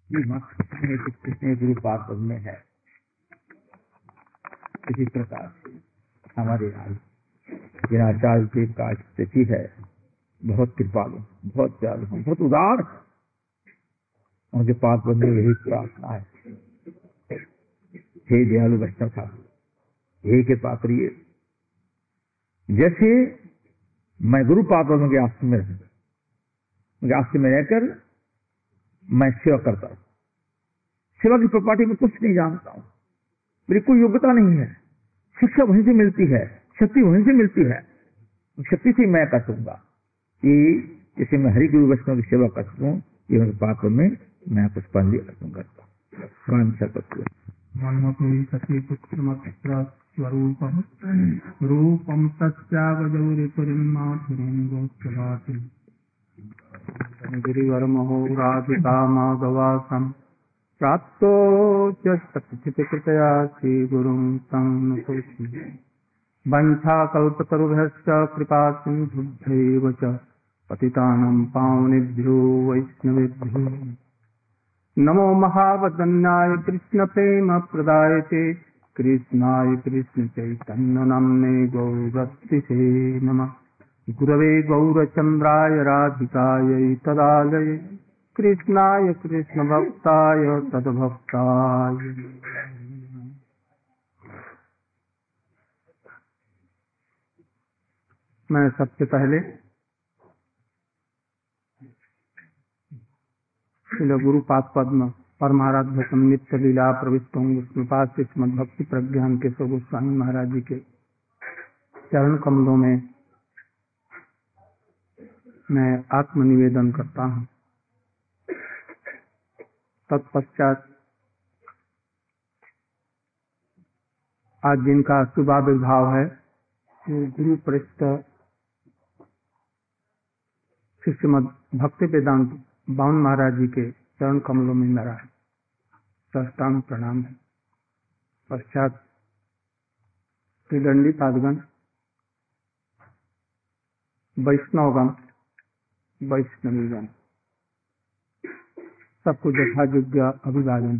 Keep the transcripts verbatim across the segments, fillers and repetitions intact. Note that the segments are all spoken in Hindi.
कितने गुरु पाप में है। इसी प्रकार हमारे यहाँ आचार्य देव का स्थिति है, बहुत कृपालु, बहुत दयालु, बहुत उदार। उनके पास बंधु यही प्रार्थना है, हे दयालु वैष्णव ठाकुर, हे कृपा करिए। जैसे मैं गुरु पाद के आश्रम में रहूं, उनके आश्रम में रहकर मैं सेवा करता हूं। सेवा की प्रॉपर्टी में कुछ नहीं जानता हूं, मेरी कोई योग्यता नहीं है। शिक्षा वहीं से मिलती है, शक्ति वहीं से मिलती है, शक्ति से मैं कर सकूंगा। ये जैसे मैं हरि गुरु वैष्णव की सेवा कर सकूं, ये मेरे पाप में मैं कुछ पहले अर्पण करता हूँ। रूपम तस्यागौरिपुरीमाधुरीं गिरिवरमहो राधिका माधवासम प्राप्तो च सत्चितकृतया श्रीगुरुं तं नतोऽस्मि। वंशाकल्पतरुभ्यश्च कृपा सिन्धुभ्यैव च पतितानां पावनेभ्यो वैष्णवेभ्यो नमो महावदन्याय कृष्ण प्रदायते कृष्णाय कृष्ण चैतन्य नाम्ने गौरतिसे नमः। गुरवे गौरचन्द्राय राधिकायै तदालये कृष्णाय कृष्ण भक्ताय तद्भक्ताय। मैं सबसे पहले श्रील गुरुपाद पद्म परमाराध्य नित्य लीला प्रविष्टों विष्णुपाद से श्रीमद भक्ति प्रज्ञान के सौ गोस्वामी महाराज जी के चरण कमलों में मैं आत्मनिवेदन करता हूँ। तत्पश्चात आज जिनका शुभ आविर्भाव है, गुरु पृष्ठ श्रीमद भक्ति वेदांत बावन महाराज जी के चरण कमलों में मेरा साष्टांग प्रणाम है। पश्चात त्रिदंडी पादगण, वैष्णवगण, वैष्णवीगण, सबको यथायोग्य अभिवादन।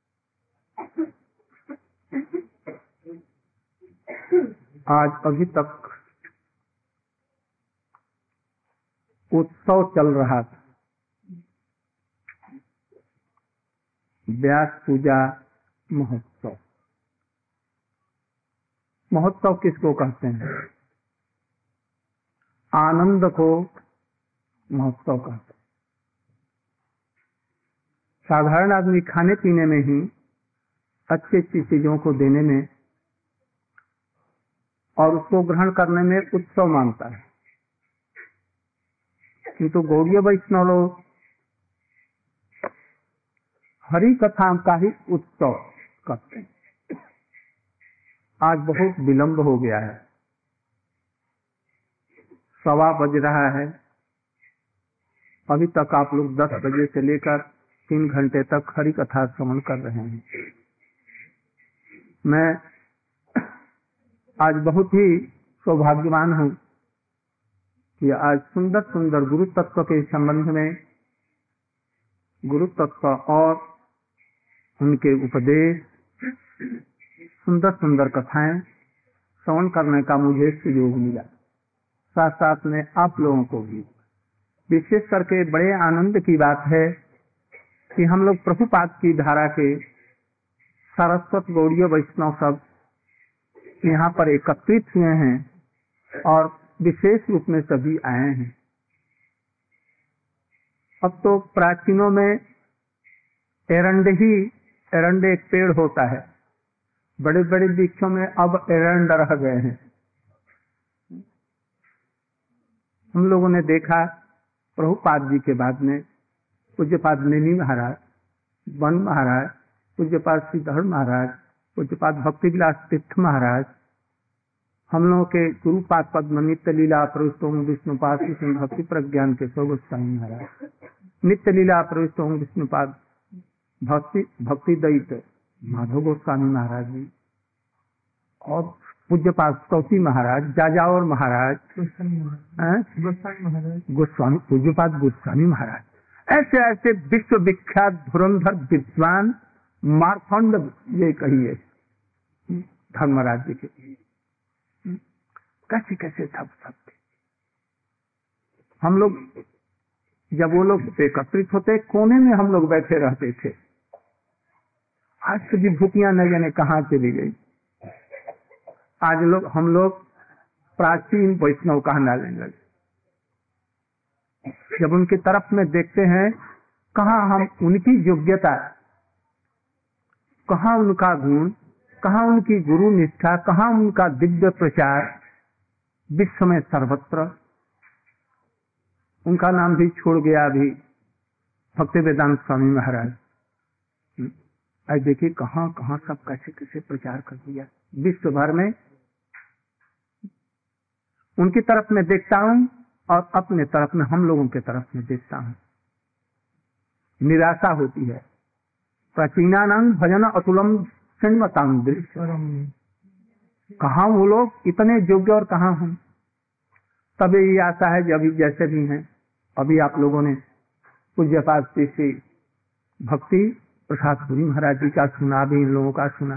आज अभी तक उत्सव चल रहा था, व्यास पूजा महोत्सव। महोत्सव किसको कहते हैं? आनंद को महोत्सव कहते हैं। साधारण आदमी खाने पीने में ही अच्छी अच्छी चीजों को देने में और उसको ग्रहण करने में उत्सव मानता है, किंतु गौड़ीय वैष्णव लोग हरि कथा का ही उत्सव करते हैं। आज बहुत विलंब हो गया है, सवा बज रहा है, अभी तक आप लोग दस बजे से लेकर तीन घंटे तक हरि कथा श्रवण कर रहे हैं। मैं आज बहुत ही सौभाग्यवान हूँ कि आज सुंदर सुंदर गुरु तत्व के संबंध में, गुरु तत्व और उनके उपदेश, सुंदर सुंदर कथाएं श्रवण करने का मुझे सुयोग मिला। साथ साथ में आप लोगों को भी विशेष करके बड़े आनंद की बात है कि हम लोग प्रभुपाद की धारा के सारस्वत गौड़ीय वैष्णव सब यहाँ पर एकत्रित हुए हैं और विशेष रूप में सभी आए हैं। अब तो प्राचीनों में एरंडे ही एरंडे एक पेड़ होता है, बड़े बड़े वृक्षों में अब एरंड रह गए हैं। हम लोगों ने देखा प्रभुपाद जी के बाद में पूज्यपाद नेमी महाराज, वन महाराज, पूज्यपाद श्रीधर महाराज, पूज्यपाद भक्ति विलास तीर्थ महाराज, हम लोगों के गुरुपाद पद्म नित्य लीला प्रविष्टों विष्णुपाद कृष्ण भक्ति प्रज्ञान के सौ गोस्वामी महाराज, नित्य लीला प्रविष्टों विष्णुपाद भक्ति भक्ति दैत माधव गोस्वामी महाराज जी और पूज्यपाद कौशी महाराज, जाजावर महाराज, गोस्वामी महाराज, गोस्वामी पूज्यपाद गोस्वामी महाराज, ऐसे ऐसे विश्व विख्यात धुरंधर विद्वान मार्कंड ये कहिए धर्मराज जी के कैसे कैसे सब सब थे। हम लोग जब वो लोग एकत्रित होते कोने में हम लोग बैठे रहते थे। आज की विभूतियां न जाने कहाँ चली गई। आज लोग हम लोग प्राचीन वैष्णव कहना लगे। जब उनकी तरफ में देखते हैं कहाँ हम उनकी योग्यता, कहाँ उनका गुण, कहाँ उनकी गुरु निष्ठा, कहाँ उनका दिव्य प्रचार विश्व में सर्वत्र। उनका नाम भी छोड़ गया अभी भक्ति वेदांत स्वामी महाराज। आज देखिए कहाँ कहाँ सब कैसे कैसे प्रचार कर दिया विश्व भर में। उनकी तरफ में देखता हूँ और अपने तरफ में हम लोगों के तरफ में देखता हूँ, निराशा होती है। प्राचीनानां भजन अतुलम सिन्मतां दृश्यम। कहाँ वो लोग इतने योग्य और कहाँ हम। तब ये आशा है कि अभी जैसे भी हैं, अभी आप लोगों ने पूज्यपाद श्री श्री भक्ति प्रसाद पुरी महाराज जी का सुना, भी इन लोगों का सुना।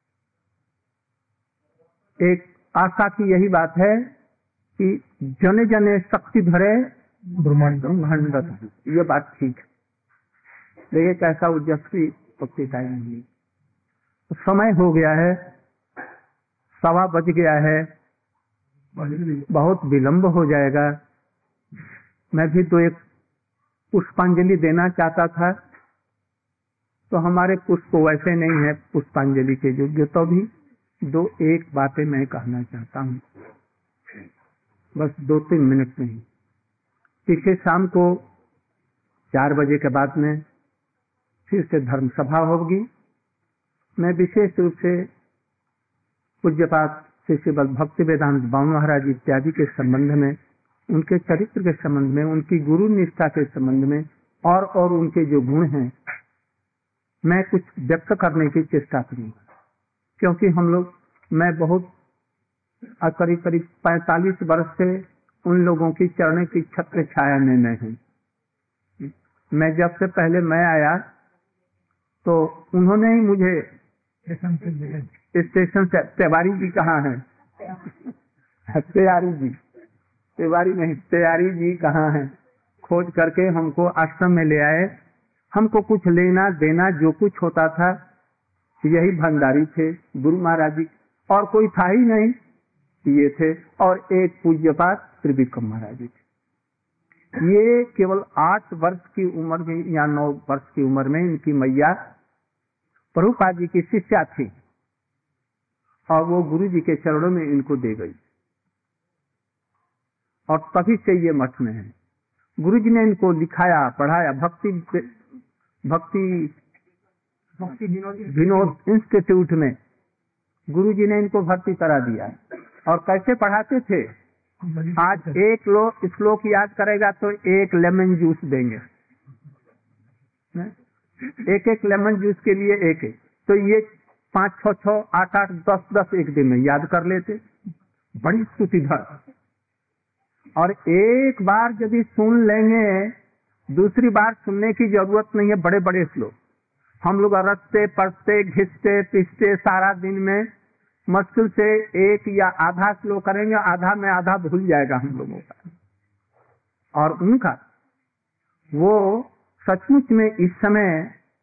एक आशा की यही बात है कि जने जने शक्ति भरे ब्रह्मांड ब्रह्मांड, ये बात ठीक है। देखिए कैसा उजस्वी भक्ति टाइम हुई। तो समय हो गया है, सवा बज गया है, बहुत विलंब हो जाएगा। मैं भी तो एक पुष्पांजलि देना चाहता था, तो हमारे पुष्प वैसे नहीं है पुष्पांजलि के योग्य। तो भी दो एक बातें मैं कहना चाहता हूँ, बस दो तीन मिनट में ही। पिछले शाम को चार बजे के बाद में फिर से धर्म सभा होगी। मैं विशेष रूप से पूज्यपाद श्री श्री भक्ति वेदांत बाबा महाराज इत्यादि के संबंध में, उनके चरित्र के संबंध में, उनकी गुरु निष्ठा के संबंध में और और उनके जो गुण हैं, मैं कुछ व्यक्त करने की चेष्टा करूंगा। क्योंकि हम लोग, मैं बहुत करीब करीब पैंतालीस वर्ष से उन लोगों की चरण की छत्र छाया में मैं हूँ। मैं जब से पहले मैं आया तो उन्होंने ही मुझे स्टेशन से, तिवारी जी कहाँ है, तिवारी जी, तिवारी नहीं, तिवारी जी कहाँ है, खोज करके हमको आश्रम में ले आए। हमको कुछ लेना देना जो कुछ होता था यही भंडारी थे, गुरु महाराज जी, और कोई था ही नहीं, ये थे। और एक पूज्यपाद त्रिविक्रम महाराज जी थे। ये केवल आठ वर्ष की उम्र में या नौ वर्ष की उम्र में इनकी मैया प्रभुपाद जी की शिष्या थी और वो गुरु जी के चरणों में इनको दे गई और तभी से ये मठ में है। गुरु जी ने इनको लिखाया, पढ़ाया। भक्ति भक्ति भक्ति विनोद इंस्टीट्यूट में गुरु जी ने इनको भर्ती करा दिया। और कैसे पढ़ाते थे, आज एक लोग श्लोक याद करेगा तो एक लेमन जूस देंगे, एक एक लेमन जूस के लिए एक एक, तो ये पाँच छः छः आठ आठ दस दस एक दिन में याद कर लेते। बड़ी स्तुतिधर। और एक बार यदि सुन लेंगे, दूसरी बार सुनने की जरूरत नहीं है। बड़े बड़े श्लोक हम लोग रटते पढ़ते घिसते पिसते सारा दिन में मुश्किल से एक या आधा श्लोक करेंगे, आधा में आधा भूल जाएगा हम लोगों का। और उनका वो सचमुच में इस समय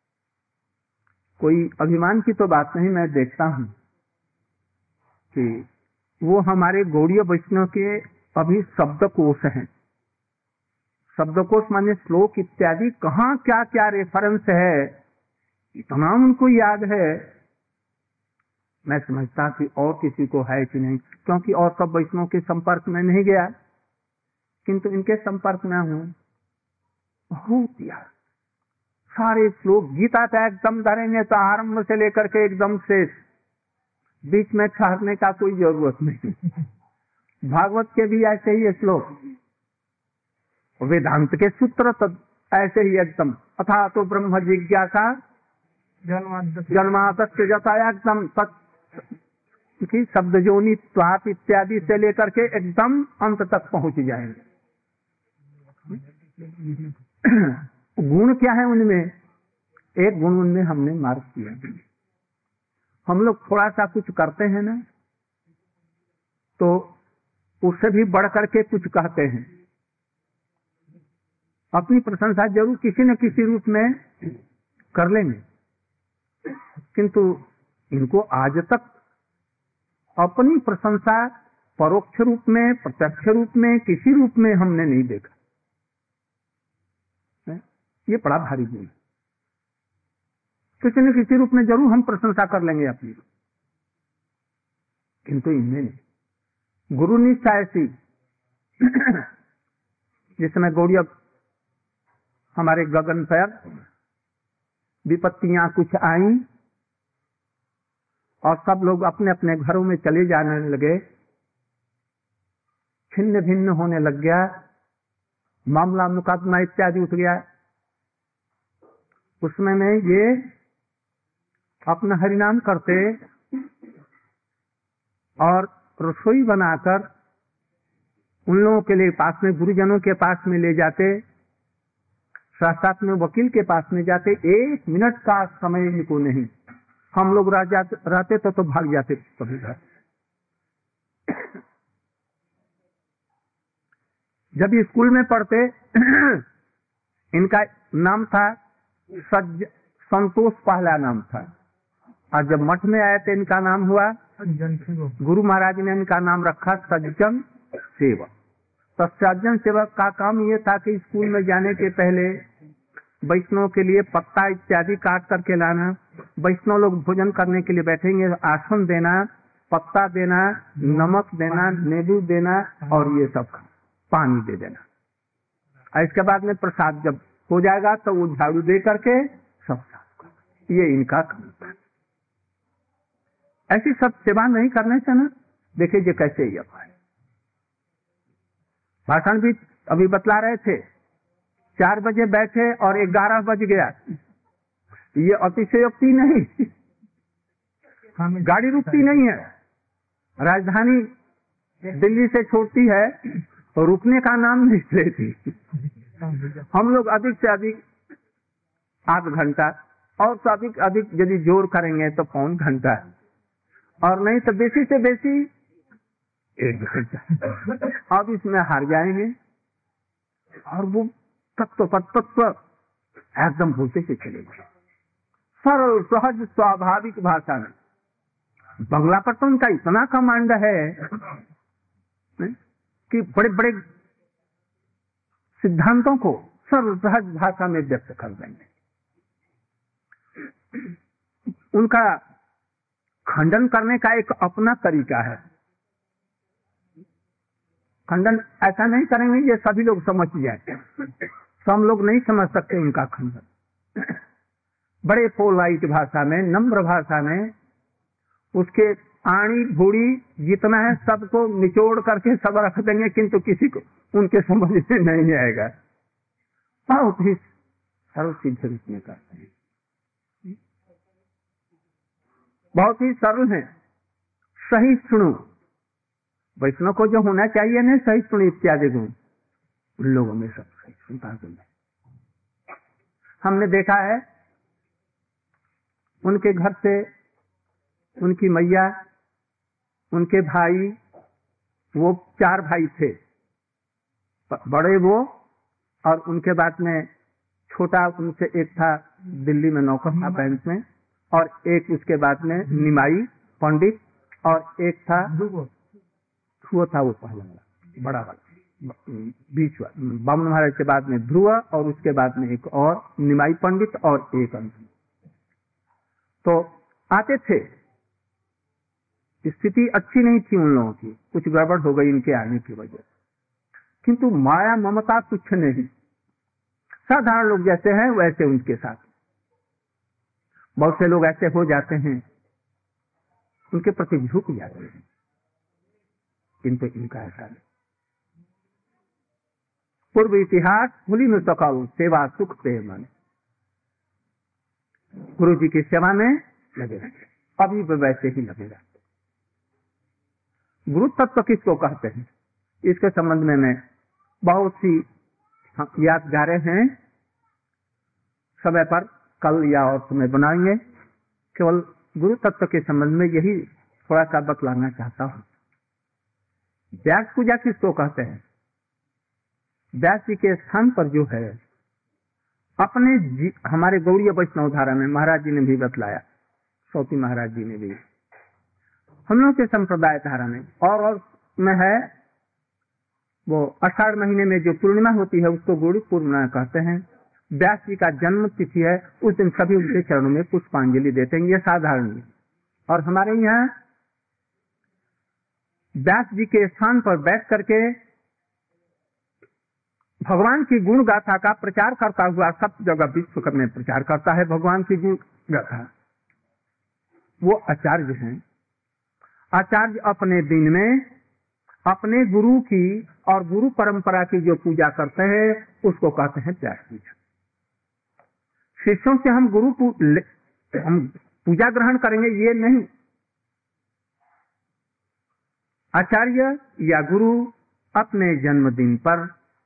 कोई अभिमान की तो बात नहीं, मैं देखता हूँ कि वो हमारे गौड़ीय वैष्णव के अभी शब्दकोश हैं। शब्दकोश माने श्लोक इत्यादि, कहाँ क्या क्या रेफरेंस है, इतना उनको याद है। मैं समझता कि और किसी को है कि नहीं, क्योंकि और सब वैष्णव के संपर्क में नहीं गया, किंतु इनके संपर्क में हूँ। बहुत याद, सारे श्लोक। गीता का एकदम धरेंगे तो आरंभ से लेकर के एकदम शेष, बीच में ठहरने का कोई जरूरत नहीं। भागवत के भी ऐसे ही श्लोक, वेदांत के सूत्र तो ऐसे ही एकदम। अथा तो ब्रह्म जिज्ञासा जन्मादस्य जताया एकदम की शब्द जोनी त्वात इत्यादि से लेकर के एकदम अंत तक पहुंच जाएंगे। गुण क्या है उनमें, एक गुण उनमें हमने मार्ग किया। हम लोग थोड़ा सा कुछ करते हैं ना तो उससे भी बढ़ करके कुछ कहते हैं, अपनी प्रशंसा जरूर किसी न किसी रूप में कर लेंगे, किंतु इनको आज तक अपनी प्रशंसा परोक्ष रूप में, प्रत्यक्ष रूप में, किसी रूप में हमने नहीं देखा। ये बड़ा भारी गुण है। किसी न किसी रूप में जरूर हम प्रशंसा कर लेंगे अपनी, किंतु इनमें नहीं। गुरु निष्ठा ऐसी जिसमें गौड़िया हमारे गगन पर विपत्तियां कुछ आई और सब लोग अपने अपने घरों में चले जाने लगे, छिन्न भिन्न होने लग गया, मामला मुकदमा इत्यादि उठ गया। उसमें में ये अपना हरिनाम करते और रसोई बनाकर उन लोगों के लिए पास में, गुरुजनों के पास में ले जाते, साथ साथ में वकील के पास में जाते। एक मिनट का समय इनको नहीं। हम लोग रहते तो, तो भाग जाते कभी घर। जब स्कूल में पढ़ते इनका नाम था सज संतोष, पहला नाम था, और जब मठ में आए थे इनका नाम हुआ, गुरु महाराज ने इनका नाम रखा सज्जन सेवक। तो सज्जन सेवक का काम ये था कि स्कूल में जाने के पहले वैष्णव के लिए पत्ता इत्यादि काट करके लाना, वैष्णव लोग भोजन करने के लिए बैठेंगे, आसन देना, पत्ता देना, नमक देना, नींबू देना और ये सब पानी दे देना। इसके बाद में प्रसाद जब हो जाएगा तो वो झाड़ू दे करके सब साफ कर। ये इनका काम था। ऐसी सब सेवा नहीं करने से ना, देखिए ये कैसे ये भाषण भी अभी बतला रहे थे, चार बजे बैठे और ग्यारह बज गया, ये अतिशयोक्ति नहीं, गाड़ी रुकती नहीं है। राजधानी दिल्ली से छोड़ती है तो रुकने का नाम नहीं लेती। हम लोग अधिक से अधिक आध घंटा और तो अधिक अधिक यदि जोर करेंगे तो पौन घंटा, और नहीं तो बेसी से बेसी एक घंटा। अब इसमें हार जाएंगे और वो तत्व तत्व एकदम भूलते से चलेंगे। सरल सहज स्वाभाविक भाषा में। बंगला पर तो उनका इतना कमांड है कि बड़े बड़े सिद्धांतों को सरल सहज भाषा में व्यक्त कर देंगे। उनका खंडन करने का एक अपना तरीका है। खंडन ऐसा नहीं करेंगे ये सभी लोग समझ जाए, हम लोग नहीं समझ सकते उनका खंडन। बड़े पोलाइट भाषा में, नम्र भाषा में, उसके आणी भूड़ी जितना है सबको निचोड़ करके सब रख देंगे, किंतु किसी को उनके समझ में नहीं आएगा। बहुत ही सरल सिद्ध रूप में करते हैं, बहुत ही सरल है। सही सुनो, वैष्णव को जो होना चाहिए ना सही सुनो इत्यादि गुण, उन लोगों में सब सही सुनता गुण है। हमने देखा है उनके घर से उनकी मैया, उनके भाई, वो चार भाई थे, बड़े वो और उनके बाद में छोटा उनसे एक था दिल्ली में नौकर था बैंक में, और एक उसके बाद में निमाई पंडित, और एक था वो था वो पहला बड़ा वाला बीच वाला बामन महाराज के बाद में ध्रुव, और उसके बाद में एक और निमाई पंडित और एक अंत। तो आते थे, स्थिति अच्छी नहीं थी उन लोगों की, कुछ गड़बड़ हो गई इनके आने की वजह, किंतु माया ममता कुछ नहीं। साधारण लोग जैसे हैं वैसे उनके साथ। बहुत से लोग ऐसे हो जाते हैं, उनके प्रति झुक जाते हैं, किंतु इनका ऐसा नहीं। पूर्व इतिहास भूली न सकाऊ, सेवा सुख पे मन। गुरु जी की सेवा में लगे रहते, अभी भी वैसे ही लगे रहते। गुरु तत्व किसको कहते हैं, इसके संबंध में मैं बहुत सी यादगारें हैं समय पर कल या और समय बनाएंगे। केवल गुरु तत्व के संबंध में यही थोड़ा सा बतलाना चाहता हूँ। व्यास पूजा किसको कहते हैं? व्यास जी के स्थान पर जो है अपने जी, हमारे गौड़ीय वैष्णव धारा में महाराज जी ने भी बतलाया, सौती महाराज जी ने भी, हम लोग के संप्रदाय धारा में और, और में है वो आषाढ़ महीने में जो पूर्णिमा होती है उसको गौड़ी पूर्णिमा कहते हैं। व्यास जी का जन्म तिथि है, उस दिन सभी उनके चरणों में पुष्पांजलि देते हैं, ये साधारण है। और हमारे यहाँ व्यास जी के स्थान पर बैठ करके भगवान की गुण गाथा का प्रचार करता हुआ सब जगह विश्व में प्रचार करता है भगवान की गुण गाथा। वो आचार्य हैं। आचार्य अपने दिन में अपने गुरु की और गुरु परंपरा की जो पूजा करते हैं उसको कहते हैं व्यास पूजा। शिष्यों से हम गुरु पू, हम पूजा ग्रहण करेंगे ये नहीं। आचार्य या गुरु अपने जन्मदिन पर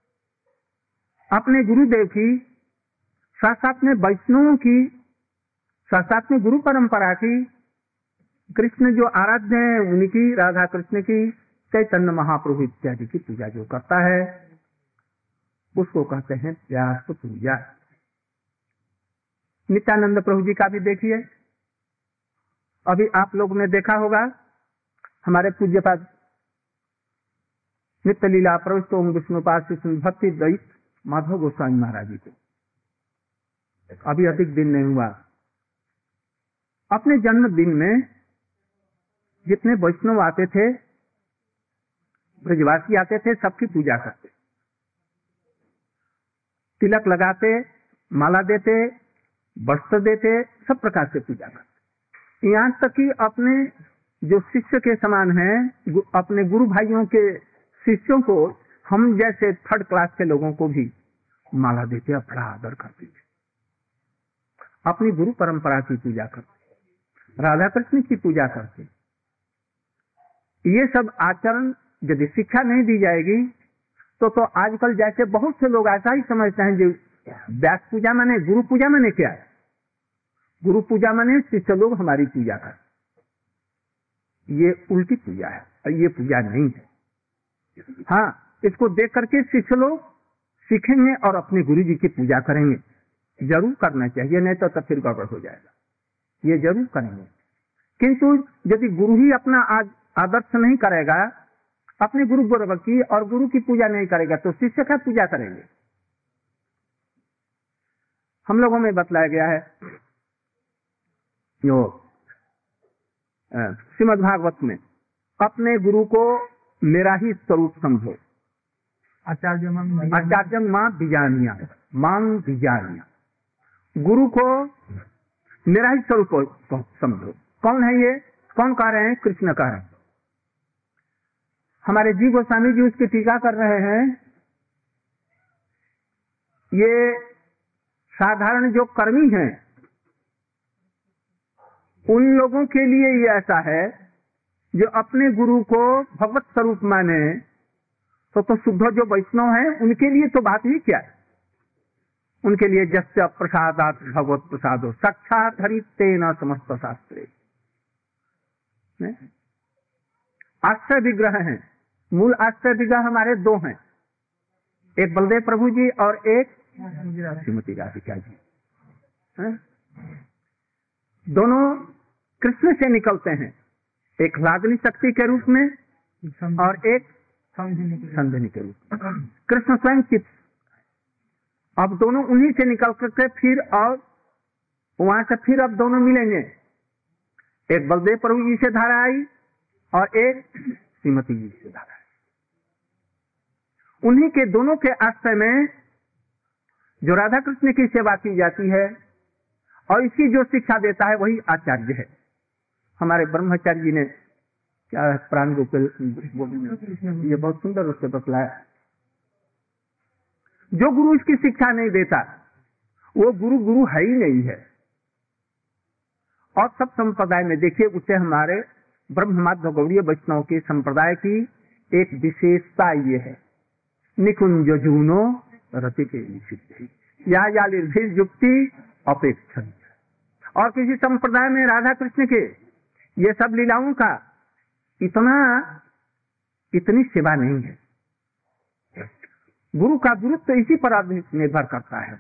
अपने गुरुदेव की, साथ साथ में वैष्णवों की, साथ साथ में गुरु परंपरा की, कृष्ण जो आराध्य है उनकी, राधा कृष्ण की, चैतन्य महाप्रभु इत्यादि की पूजा जो करता है उसको कहते हैं व्यास पूजा। नित्यानंद प्रभु जी का भी देखिए, अभी आप लोगों ने देखा होगा हमारे पूज्यपाद नित्य लीला प्रविष्ट ओम विष्णुपाद श्री भक्ति दैत माधव गोस्वामी महाराज जी को अभी अधिक दिन नहीं हुआ, अपने जन्मदिन में जितने वैष्णव आते थे, ब्रजवासी आते थे, सबकी पूजा करते, तिलक लगाते, माला देते, वस्त्र देते, सब प्रकार से पूजा करते। यहाँ तक कि अपने जो शिष्य के समान हैं, अपने गुरु भाइयों के शिष्यों को हम जैसे थर्ड क्लास के लोगों को भी माला देते, बड़ा आदर करते थे, अपनी गुरु परंपरा की पूजा करते, राधा कृष्ण की पूजा करते। ये सब आचरण यदि शिक्षा नहीं दी जाएगी तो तो आजकल जैसे बहुत से लोग ऐसा ही समझते हैं जो व्यास पूजा माने गुरु पूजा माने क्या है? गुरु पूजा माने शिष्य लोग हमारी पूजा कर, ये उल्टी पूजा है और ये पूजा नहीं है। हाँ, इसको देख करके शिष्य लोग सीखेंगे और अपने गुरु जी की पूजा करेंगे, जरूर करना चाहिए, नहीं तो तब फिर गड़बड़ हो जाएगा, ये जरूर करेंगे। किंतु यदि गुरु ही अपना आज आदर्श नहीं करेगा, अपने गुरु गोरख की और गुरु की पूजा नहीं करेगा तो शिष्य का पूजा करेंगे। हम लोगों में बतलाया गया है जो श्रीमद् भागवत में, अपने गुरु को मेरा ही स्वरूप समझो, आचार्य आचार्य मां बीजानिया मां बीजानिया, गुरु को मेरा ही स्वरूप समझो। कौन है ये? कौन कह रहे हैं? कृष्ण कह रहे हैं। हमारे जी गोस्वामी जी उसकी टीका कर रहे हैं। ये साधारण जो कर्मी हैं उन लोगों के लिए ये ऐसा है, जो अपने गुरु को भगवत स्वरूप माने तो तो शुद्ध जो वैष्णव है उनके लिए तो बात ही क्या है। उनके लिए जस्य प्रसादात भगवत प्रसादो साक्षात हरितेन समस्त शास्त्रे। आश्रय विग्रह हैं, मूल आश्रय विग्रह हमारे दो हैं, एक बलदेव प्रभु जी और एक श्रीमती राधिका जी है? दोनों कृष्ण से निकलते हैं, एक लादनी शक्ति के रूप में और एक संधिनी के रूप में। कृष्ण स्वयं चित्त, अब दोनों उन्हीं से निकल करके फिर और वहां से फिर अब दोनों मिलेंगे, एक बलदेव प्रभु जी से धारा आई और एक श्रीमती जी से धारा आई। उन्हीं के दोनों के आश्रय में जो राधा कृष्ण की सेवा की जाती है और इसकी जो शिक्षा देता है वही आचार्य है। हमारे ब्रह्मचार्य जी ने क्या प्राण गोपाल ये बहुत सुंदर उससे बतलाया। जो गुरु इसकी शिक्षा नहीं देता वो गुरु गुरु है ही नहीं है। और सब संप्रदाय में देखिए, उससे हमारे ब्रह्म माध्व गौड़ीय वैष्णव के संप्रदाय की एक विशेषता ये है, निकुंज जूनो रति के सिद्धि या याली युक्ति अपेक्षा। और किसी संप्रदाय में राधा कृष्ण के ये सब लीलाओं का इतना इतनी सेवा नहीं है। गुरु का गुरुत्व तो इसी पर निर्भर करता है।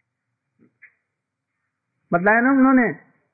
बतलाया ना उन्होंने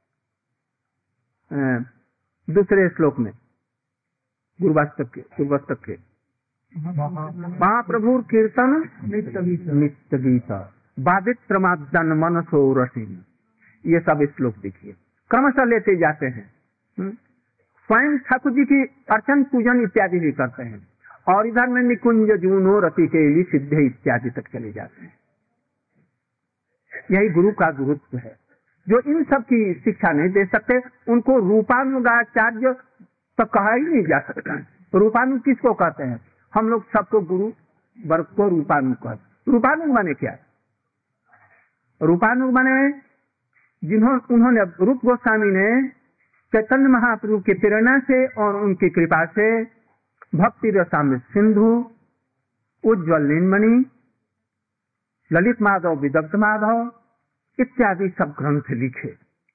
दूसरे श्लोक में गुरुवास्तव के गुरुवास्तव के महाप्रभु कीर्तन नित्य गीता बाधित्र मादन मनसो रसिन, ये सब श्लोक देखिए क्रमशः लेते जाते हैं। स्वयं ठाकुर जी की अर्चन पूजन इत्यादि भी करते हैं और इधर में निकुंज जूनो रति केली सिद्धे इत्यादि तक चले जाते हैं। यही गुरु का गुरुत्व है। जो इन सब की शिक्षा नहीं दे सकते उनको रूपानुगाचार्य तो कहा ही नहीं जा सकता। रूपानु किसको कहते हैं? हम लोग सबको गुरु वर्ग को रूपानु कहते। रूपानु माने क्या? रूपानु माने जिन्हों उन्होंने रूप गोस्वामी ने चैतन्य महाप्रभु की प्रेरणा से और उनकी कृपा से भक्ति रसामृत सिंधु, उज्ज्वल नीलमणि, ललित माधव, विदग्ध माधव इत्यादि सब ग्रंथ लिखे।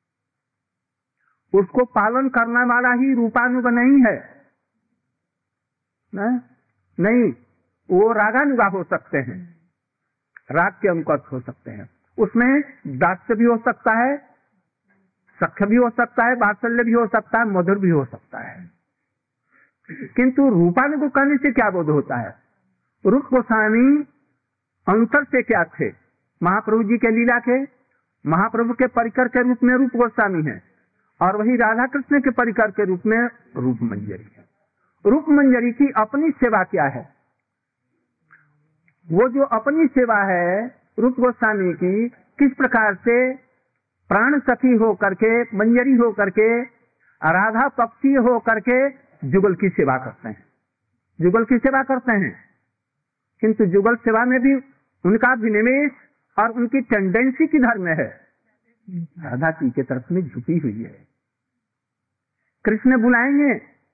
उसको पालन करने वाला ही रूपानुग नहीं है, न? नहीं, वो रागानुगा हो सकते हैं, राग के अनुगत हो सकते हैं। उसमें दास्य भी हो सकता है, सख्य भी हो सकता है, वात्सल्य भी हो सकता है, मधुर भी हो सकता है। किंतु रूपानुग कहने से क्या बोध होता है? रूप गोस्वामी अंतर से क्या थे? महाप्रभु जी के लीला के महाप्रभु के परिकर के रूप में रूप गोस्वामी है और वही राधा कृष्ण के परिकर के रूप में रूप मंजरी है। रूप मंजरी की अपनी सेवा क्या है? वो जो अपनी सेवा है रूप गोस्वामी की, किस प्रकार से प्राण सखी हो करके, मंजरी हो करके, राधा पक्षी हो करके जुगल की सेवा करते हैं, जुगल की सेवा करते हैं। किंतु जुगल सेवा में भी उनका विनिवेश और उनकी टेंडेंसी किधर में है? राधा जी की तरफ में झुकी हुई है। कृष्ण बुलाएंगे,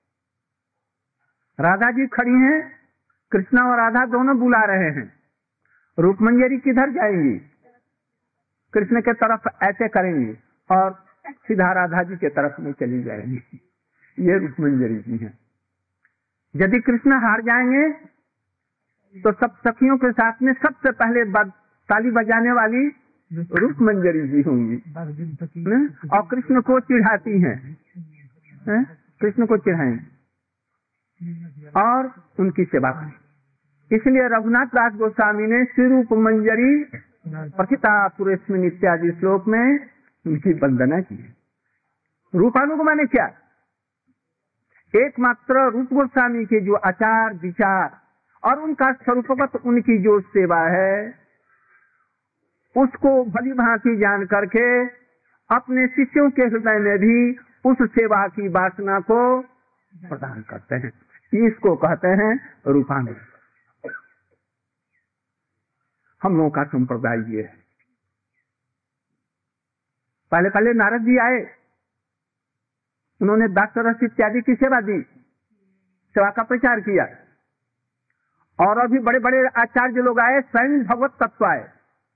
राधा जी खड़ी हैं, कृष्ण और राधा दोनों बुला रहे हैं। रूप मंजरी किधर जाएंगी? कृष्ण के तरफ ऐसे करेंगी और सीधा राधा जी के तरफ में चली जाएंगी। ये रूप मंजरी जी है। यदि कृष्ण हार जाएंगे तो सब सखियों के साथ में सबसे पहले ताली बजाने वाली रूप मंजरी जी होंगी और कृष्ण को चिढ़ाती हैं, कृष्ण को चिढ़ाएंगे और उनकी सेवा करें। इसलिए रघुनाथ दास गोस्वामी ने श्री रूप मंजरी प्रथिता पुरेस्मिन इत्यादि श्लोक में उनकी वंदना की। रूपानुग माने क्या? एकमात्र रूप गोस्वामी के जो आचार विचार और उनका स्वरूपगत उनकी जो सेवा है उसको भली भांति जान करके अपने शिष्यों के हृदय में भी उस सेवा की वासना को प्रदान करते हैं। इसको कहते हैं रूपानुग। हम लोगों का संप्रदाय ये है। पहले पहले नारद जी आए, उन्होंने दासरस इत्यादि की सेवा दी, सेवा का प्रचार किया और अभी बड़े बड़े आचार्य लोग आए, स्वयं भगवत तत्व आए।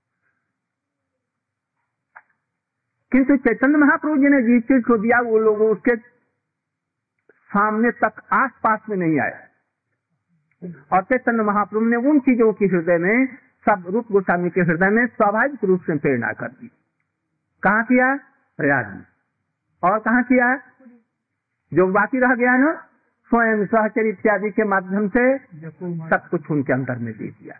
किंतु चैतन्य महाप्रभु जी ने जिस चीज को दिया वो लोग उसके सामने तक आस पास में नहीं आए और चैतन्य महाप्रभु ने उन चीजों की हृदय में, सब रूप गोस्वामी के हृदय में स्वाभाविक रूप से प्रेरणा कर दी। कहाँ किया? प्रयाग में। और कहाँ किया? जो बाकी रह गया ना, स्वयं सहचर इत्यादि के माध्यम से सब कुछ उनके अंदर में दे दिया।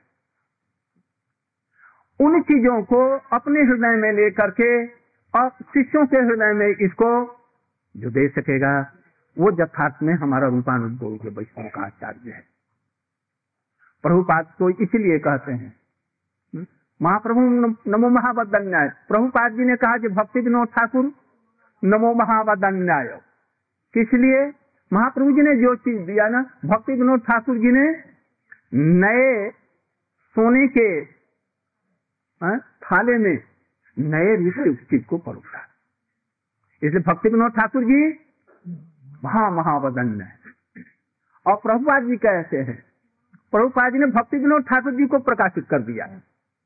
उन चीजों को अपने हृदय में लेकर के और शिष्यों के हृदय में इसको जो दे सकेगा वो यथार्थ में हमारा रूपानुग के वैष्णव का आचार्य है। प्रभुपाद को इसलिए कहते हैं महाप्रभु नमो महावदन्याय। प्रभुपाद जी ने कहा कि भक्ति विनोद ठाकुर नमो महावदन्याय। किस लिए? महाप्रभु जी ने जो चीज दिया ना, भक्ति विनोद ठाकुर जी ने नए सोने के थाले में नए रूप से उस चीज को परोसा। इसलिए भक्ति विनोद ठाकुर जी महा महावदन्य है। और प्रभुपाद जी कैसे हैं? प्रभुपाद जी ने भक्ति विनोद ठाकुर जी को प्रकाशित कर दिया।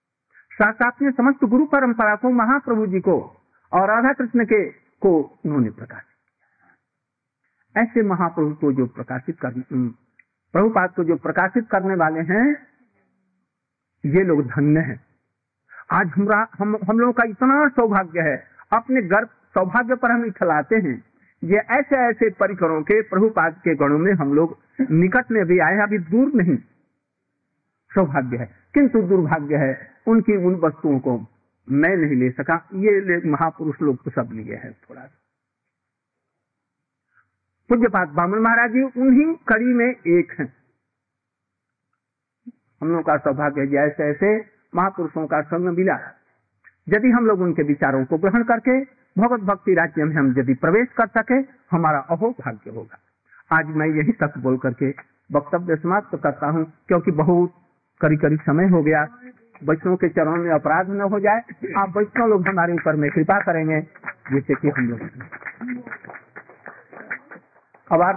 साक्षात में समस्त गुरु परंपरा को, महाप्रभु जी को और राधा कृष्ण के को उन्होंने प्रकाशित किया। ऐसे महाप्रभु को जो प्रकाशित कर प्रभुपाद को जो प्रकाशित करने वाले हैं, ये लोग धन्य हैं। आज हमरा हम हम लोगों का इतना सौभाग्य है, अपने गर्व सौभाग्य पर हम इठलाते हैं। ये ऐसे ऐसे परिकरों के प्रभुपाद के गणों में हम लोग निकट में भी आए, अभी दूर नहीं। सौभाग्य है, किंतु दुर्भाग्य है उनकी उन वस्तुओं को मैं नहीं ले सका। ये महापुरुष लोग तो सब लिए हैं। थोड़ा पूज्यपाद बामन महाराज जी उन्हीं कड़ी में एक हैं। हम लोग का सौभाग्य जैसे ऐसे महापुरुषों का संग मिला। यदि हम लोग उनके विचारों को ग्रहण करके भगवत भक्ति राज्य में हम यदि प्रवेश कर सके, हमारा अहो भाग्य होगा। आज मैं यही तक बोल करके वक्तव्य समाप्त करता हूँ, क्योंकि बहुत करीब करीब समय हो गया। वैष्णव के चरणों में अपराध न हो जाए। आप वैष्णव लोग हमारे ऊपर में कृपा करेंगे, जिससे कि हम लोग अब